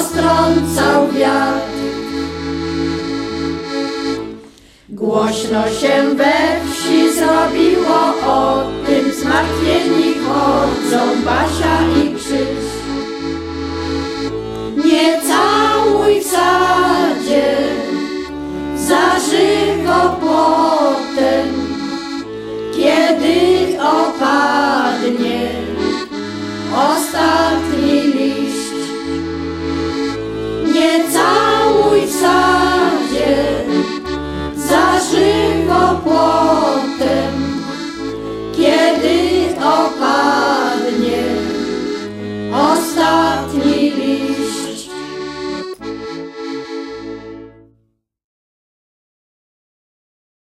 roztrącał wiatr. Głośno się we wsi zrobiło o tym, zmartwieni chodzą Basia i Krzyś. Nie całuj w sadzie, za żywo płotem, kiedy opadnie ostatni liść. Nie całuj w sadzie, za żywo płotem,